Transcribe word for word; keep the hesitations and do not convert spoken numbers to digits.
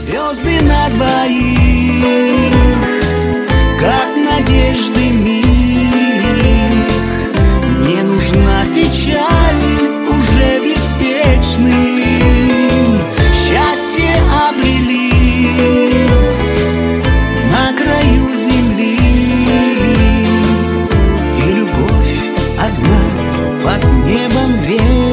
звезды на двоих, как надежды миг. Не нужна печаль уже беспечным, счастье обрели на краю земли, и любовь одна под небом вечным.